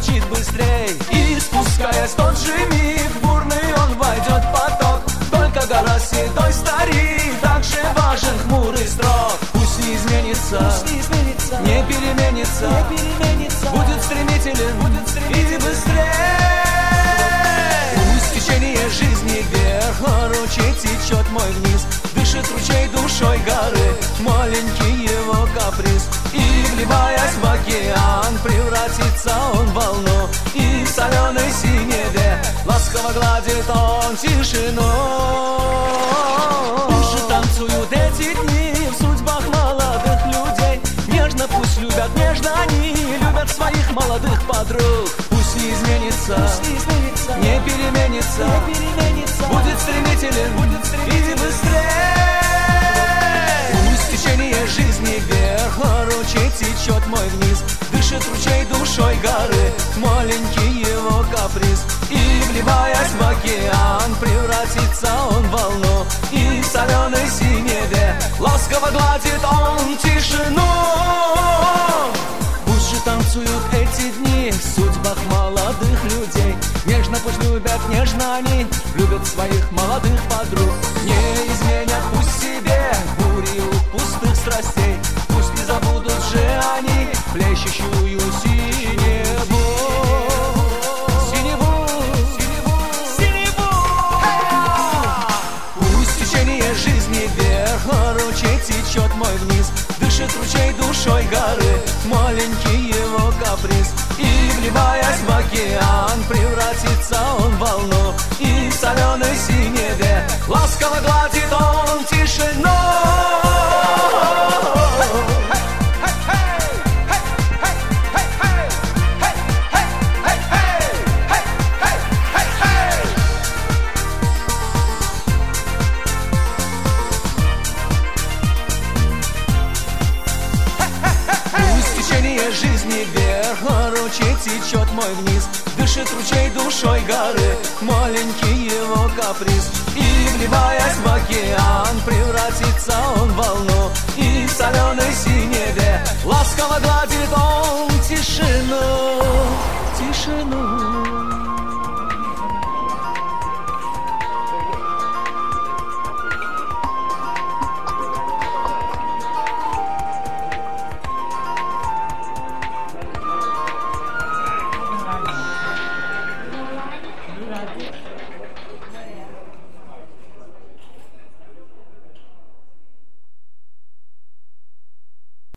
мчит быстрей. И спускаясь в тот же миг, бурный он войдет в поток. Только гора седой старик, так же важен хмурый строк. Пусть не изменится, не переменится, будет стремителен и быстрее. Пусть течение жизни вверх, а ручей течет мой вниз. Дышит ручей душой горы, маленький его каприз. И вливаясь в океан, превратится он в волну. И в соленой синеве ласково гладит он тишину. Пусть же танцуют эти дни в судьбах молодых людей. Нежно пусть любят, нежно они любят своих молодых подруг. Пусть не изменится, не переменится, будет стремителен и быстрее. Пусть течение жизни вверх, а ручей течет мой вниз. Дышит ручей душой горы, маленький его каприз. И вливаясь в океан, превратится он в волну. И в соленой синеве ласково гладит он тишину. Пусть же танцуют эти дни в судьбах молодых людей. Нежно пусть любят, нежно они любят своих молодых подруг. Не изменят пусть себе бурю пустых страстей. Пусть не забудут же они плещущую синеву. Пусть течение жизни вверх, а ручей течет мой вниз. Дышит ручей душой горы, маленький его каприз. И вливаясь в океан, превратится он в волну. И в соленой синеве ласково гладит он тишину. Жизни вверх, а ручей течет мой вниз. Дышит ручей душой горы, маленький его каприз. И вливаясь в океан, превратится он в волну. И в соленой синеве ласково гладит он тишину.